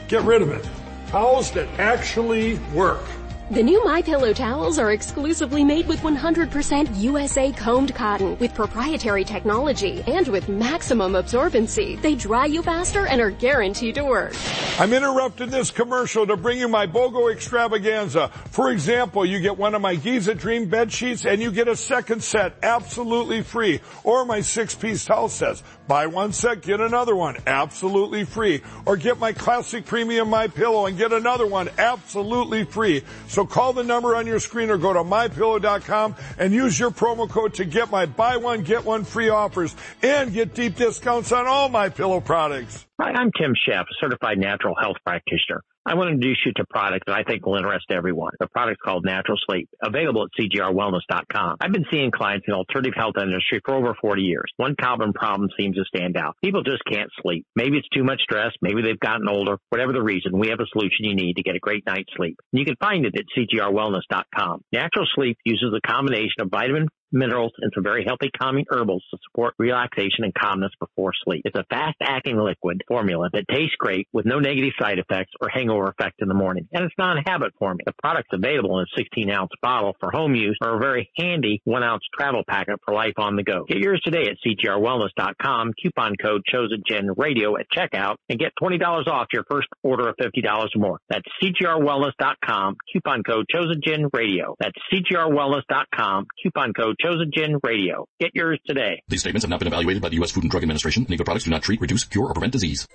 Get rid of it. Towels that actually work. The new MyPillow towels are exclusively made with 100% USA combed cotton with proprietary technology and with maximum absorbency. They dry you faster and are guaranteed to work. I'm interrupting this commercial to bring you my BOGO extravaganza. For example, you get one of my Giza Dream bed sheets and you get a second set absolutely free. Or my 6-piece towel sets. Buy one set, get another one absolutely free. Or get my classic premium MyPillow and get another one absolutely free. So call the number on your screen or go to MyPillow.com and use your promo code to get my buy one, get one free offers and get deep discounts on all MyPillow products. Hi, I'm Tim Sheff, a certified natural health practitioner. I want to introduce you to a product that I think will interest everyone. The product's called Natural Sleep, available at CGRWellness.com. I've been seeing clients in the alternative health industry for over 40 years. One common problem seems to stand out. People just can't sleep. Maybe it's too much stress. Maybe they've gotten older. Whatever the reason, we have a solution you need to get a great night's sleep. And you can find it at CGRWellness.com. Natural Sleep uses a combination of vitamin, minerals, and some very healthy calming herbals to support relaxation and calmness before sleep. It's a fast-acting liquid formula that tastes great with no negative side effects or hangover effect in the morning. And it's non-habit forming. The product's available in a 16-ounce bottle for home use or a very handy 1-ounce travel packet for life on the go. Get yours today at CGRWellness.com, coupon code ChosenGenRadio at checkout, and get $20 off your first order of $50 or more. That's CGRWellness.com, coupon code ChosenGenRadio. That's CGRWellness.com, coupon code ChosenGenRadio. Get yours today. These statements have not been evaluated by the U.S. Food and Drug Administration. Any of the products do not treat, reduce, cure, or prevent disease.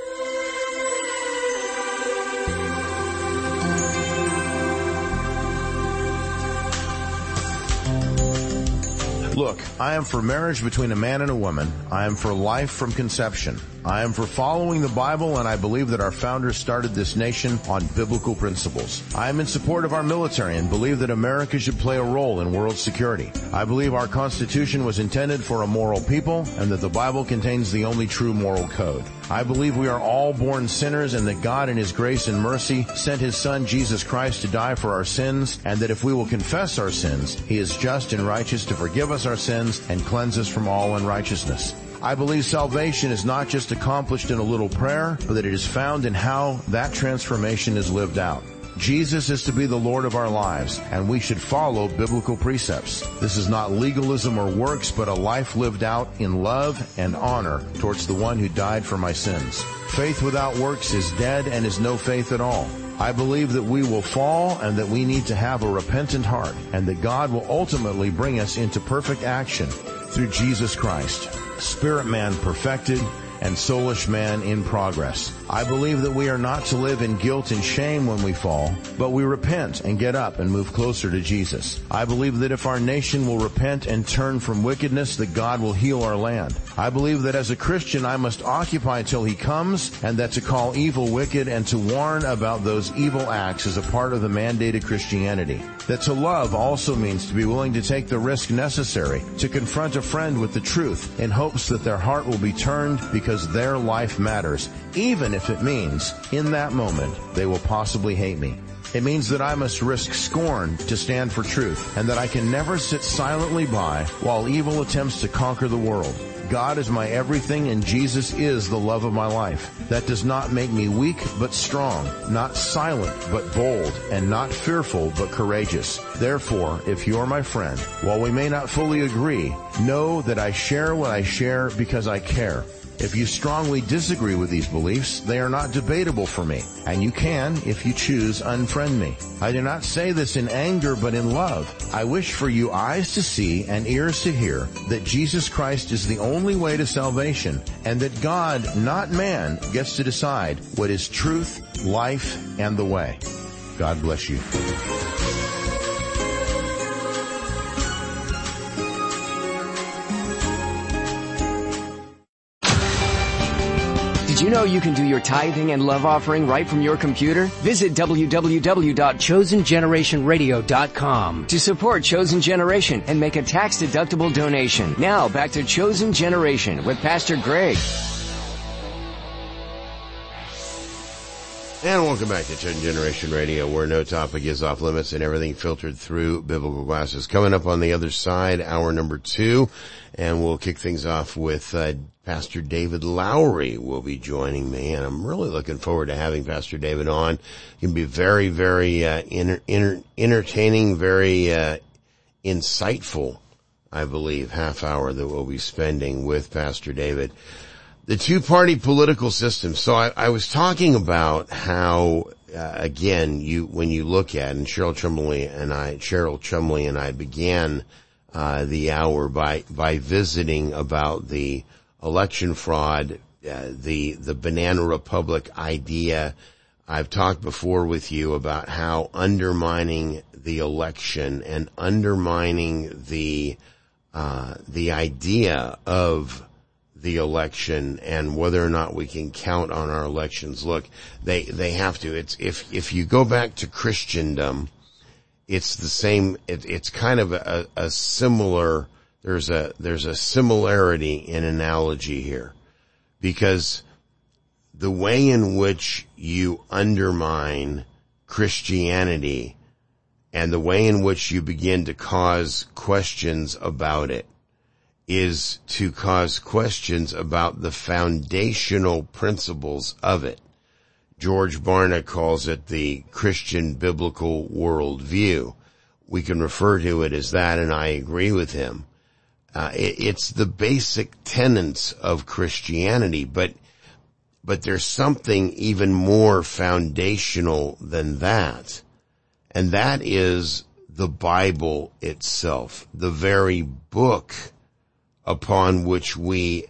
Look, I am for marriage between a man and a woman. I am for life from conception. I am for following the Bible, and I believe that our founders started this nation on biblical principles. I am in support of our military and believe that America should play a role in world security. I believe our Constitution was intended for a moral people and that the Bible contains the only true moral code. I believe we are all born sinners and that God in His grace and mercy sent His Son Jesus Christ to die for our sins, and that if we will confess our sins, He is just and righteous to forgive us our sins and cleanse us from all unrighteousness. I believe salvation is not just accomplished in a little prayer, but that it is found in how that transformation is lived out. Jesus is to be the Lord of our lives, and we should follow biblical precepts. This is not legalism or works, but a life lived out in love and honor towards the one who died for my sins. Faith without works is dead and is no faith at all. I believe that we will fall and that we need to have a repentant heart, and that God will ultimately bring us into perfect action through Jesus Christ. Spirit man perfected and soulish man in progress. I believe that we are not to live in guilt and shame when we fall, but we repent and get up and move closer to Jesus. I believe that if our nation will repent and turn from wickedness, that God will heal our land. I believe that as a Christian, I must occupy till He comes, and that to call evil wicked and to warn about those evil acts is a part of the mandated Christianity. That to love also means to be willing to take the risk necessary to confront a friend with the truth in hopes that their heart will be turned because their life matters, even if it means, in that moment, they will possibly hate me. It means that I must risk scorn to stand for truth, and that I can never sit silently by while evil attempts to conquer the world. God is my everything, and Jesus is the love of my life. That does not make me weak, but strong, not silent, but bold, and not fearful, but courageous. Therefore, if you're my friend, while we may not fully agree, know that I share what I share because I care. If you strongly disagree with these beliefs, they are not debatable for me, and you can, if you choose, unfriend me. I do not say this in anger, but in love. I wish for you eyes to see and ears to hear that Jesus Christ is the only way to salvation, and that God, not man, gets to decide what is truth, life, and the way. God bless you. Did you know you can do your tithing and love offering right from your computer? Visit www.chosengenerationradio.com to support Chosen Generation and make a tax-deductible donation. Now back to Chosen Generation with Pastor Greg. And welcome back to Chosen Generation Radio, where no topic is off limits and everything filtered through biblical glasses. Coming up on the other side, hour number 2, and we'll kick things off with Pastor David Lowery will be joining me, and I'm really looking forward to having Pastor David on. He can be very, very entertaining, very insightful, I believe, half hour that we'll be spending with Pastor David. The two-party political system. So I was talking about how, again, when you look at, and Cheryl Chumley and I began, the hour by visiting about the election fraud, the banana republic idea. I've talked before with you about how undermining the election and undermining the idea of the election and whether or not we can count on our elections. Look, they have to. It's, if you go back to Christendom, it's the same, it's kind of a similar, there's a similarity in analogy here, because the way in which you undermine Christianity and the way in which you begin to cause questions about it is to cause questions about the foundational principles of it. George Barna calls it the Christian biblical worldview. We can refer to it as that, and I agree with him. It's the basic tenets of Christianity, but there's something even more foundational than that, and that is the Bible itself, the very book upon which we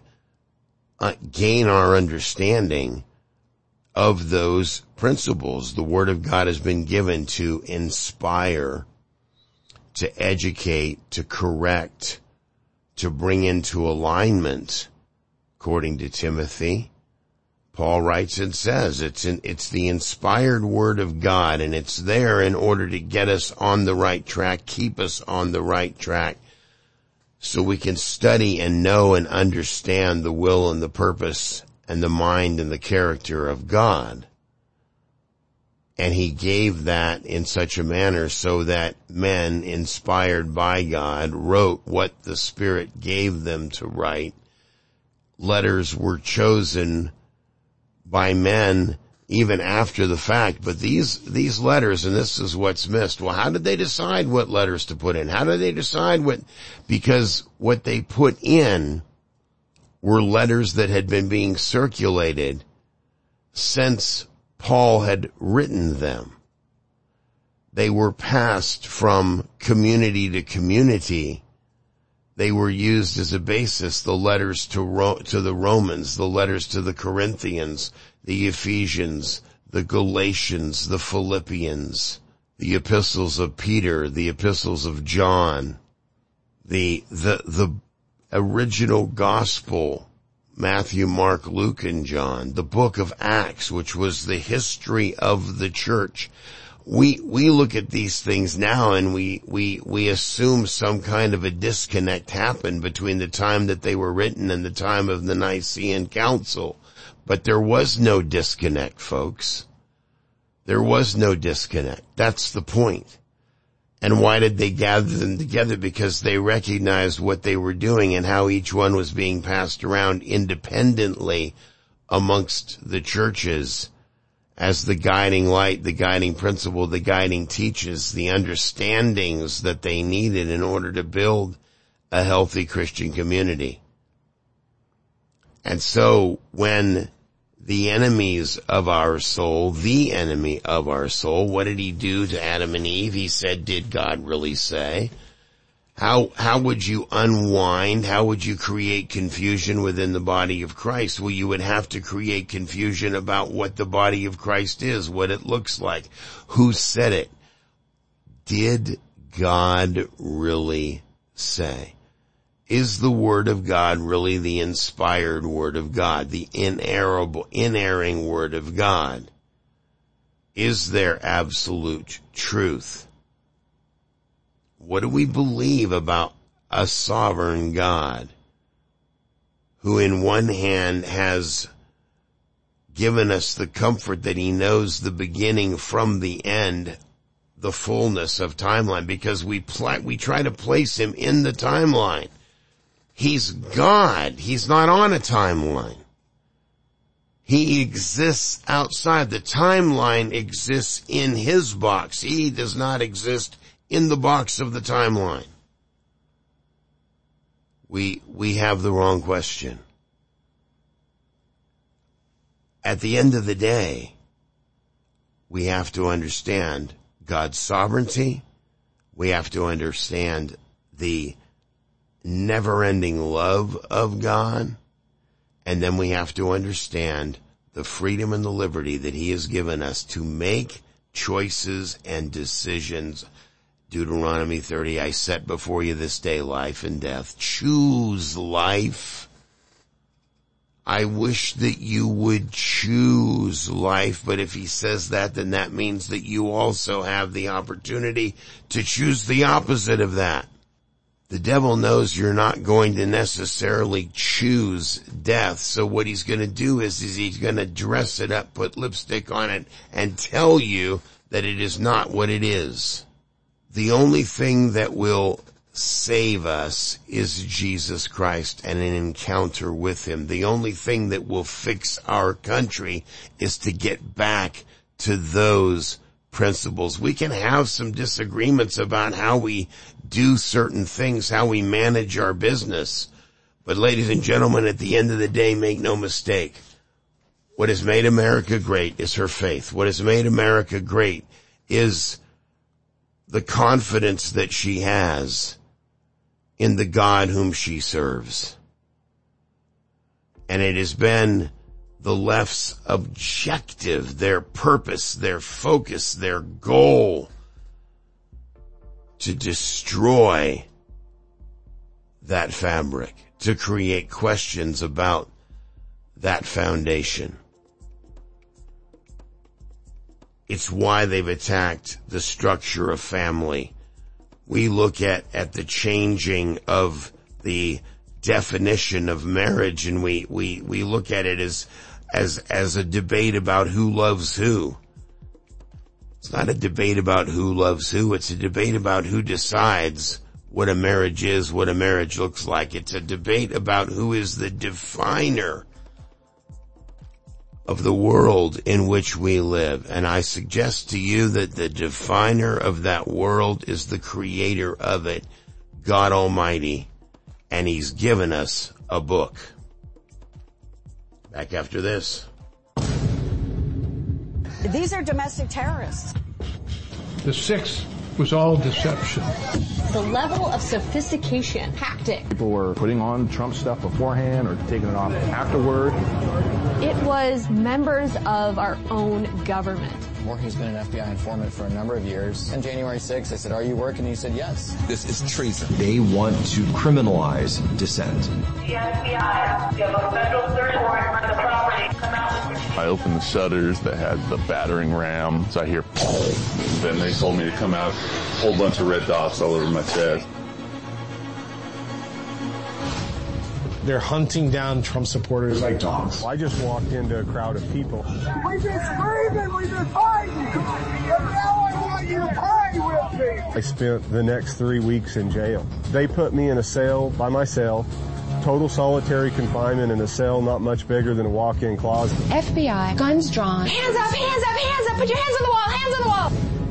gain our understanding of those principles. The Word of God has been given to inspire, to educate, to correct, to bring into alignment, according to Timothy. Paul writes and says it's the inspired Word of God, and it's there in order to get us on the right track, keep us on the right track, so we can study and know and understand the will and the purpose and the mind and the character of God. And he gave that in such a manner so that men inspired by God wrote what the Spirit gave them to write. Letters were chosen by men even after the fact, but these letters, and this is what's missed. Well, how did they decide what letters to put in? How did they decide because what they put in were letters that had been being circulated since Paul had written them. They were passed from community to community. They were used as a basis, the letters to the Romans, the letters to the Corinthians, the Ephesians, the Galatians, the Philippians, the epistles of Peter, the epistles of John, the original gospel, Matthew, Mark, Luke, and John, the book of Acts, which was the history of the church. We look at these things now and we assume some kind of a disconnect happened between the time that they were written and the time of the Nicene Council. But there was no disconnect, folks. There was no disconnect. That's the point. And why did they gather them together? Because they recognized what they were doing and how each one was being passed around independently amongst the churches as the guiding light, the guiding principle, the guiding teachings, the understandings that they needed in order to build a healthy Christian community. And so when the enemies of our soul, the enemy of our soul, what did he do to Adam and Eve? He said, did God really say? How would you unwind? How would you create confusion within the body of Christ? Well, you would have to create confusion about what the body of Christ is, what it looks like, who said it. Did God really say? Is the Word of God really the inspired Word of God, the inerring Word of God? Is there absolute truth? What do we believe about a sovereign God who in one hand has given us the comfort that he knows the beginning from the end, the fullness of timeline, because we try to place him in the timeline. He's God. He's not on a timeline. He exists outside. The timeline exists in his box. He does not exist in the box of the timeline. We have the wrong question. At the end of the day, we have to understand God's sovereignty. We have to understand the never-ending love of God. And then we have to understand the freedom and the liberty that he has given us to make choices and decisions. Deuteronomy 30, I set before you this day life and death. Choose life. I wish that you would choose life, but if he says that, then that means that you also have the opportunity to choose the opposite of that. The devil knows you're not going to necessarily choose death, so what he's going to do is he's going to dress it up, put lipstick on it, and tell you that it is not what it is. The only thing that will save us is Jesus Christ and an encounter with him. The only thing that will fix our country is to get back to those principles. We can have some disagreements about how we do certain things, how we manage our business. But ladies and gentlemen, at the end of the day, make no mistake. What has made America great is her faith. What has made America great is the confidence that she has in the God whom she serves. And it has been the left's objective, their purpose, their focus, their goal to destroy that fabric, to create questions about that foundation. It's why they've attacked the structure of family. We look at the changing of the definition of marriage, and we look at it as a debate about who loves who. It's not a debate about who loves who. It's a debate about who decides what a marriage is, what a marriage looks like. It's a debate about who is the definer of the world in which we live. And I suggest to you that the definer of that world is the creator of it, God Almighty, and he's given us a book. Back after this. These are domestic terrorists. The 6th was all deception. The level of sophistication, tactic. People were putting on Trump stuff beforehand or taking it off afterward. It was members of our own government. Morgan's been an FBI informant for a number of years. On January 6th, I said, "Are you working?" He said, "Yes." This is treason. They want to criminalize dissent. The FBI, you have a federal search warrant for the property. Come out. I opened the shutters that had the battering ram, so I hear poof. Then they told me to come out, a whole bunch of red dots all over my chest. They're hunting down Trump supporters like dogs. I just walked into a crowd of people. We've been screaming, we've been fighting, and now I want you to pray with me. I spent the next 3 weeks in jail. They put me in a cell by myself, total solitary confinement in a cell not much bigger than a walk-in closet. FBI, guns drawn. Hands up, hands up, hands up, put your hands on the wall, hands on the wall.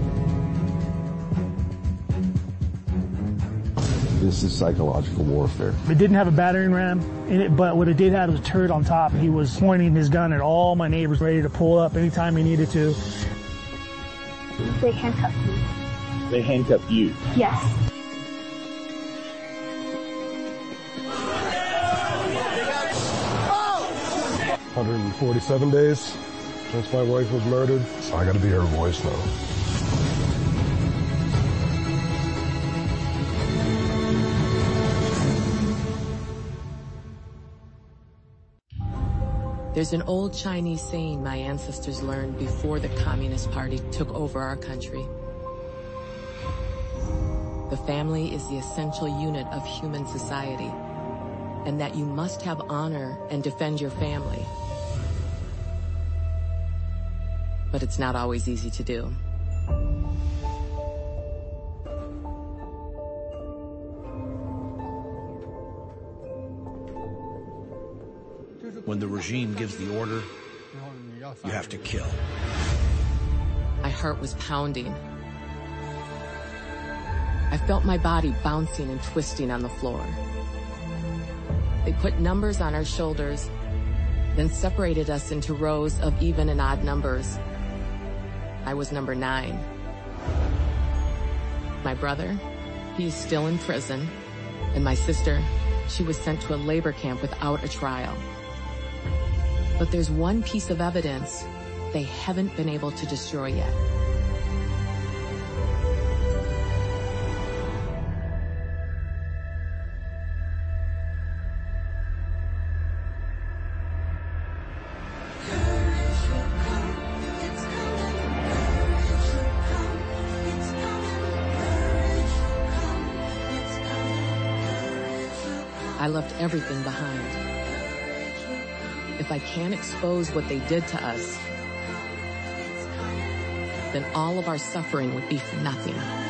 This is psychological warfare. It didn't have a battering ram in it, but what it did have was a turret on top. He was pointing his gun at all my neighbors, ready to pull up anytime he needed to. They handcuffed me. They handcuffed you? Yes. Oh! 147 days since my wife was murdered, so I gotta be her voice now. There's an old Chinese saying my ancestors learned before the Communist Party took over our country. The family is the essential unit of human society, and that you must have honor and defend your family. but it's not always easy to do. When the regime gives the order, you have to kill. My heart was pounding. I felt my body bouncing and twisting on the floor. They put numbers on our shoulders, then separated us into rows of even and odd numbers. I was number 9. My brother, he is still in prison, and my sister, she was sent to a labor camp without a trial. But there's one piece of evidence they haven't been able to destroy yet. I left everything behind. If I can't expose what they did to us, then all of our suffering would be for nothing.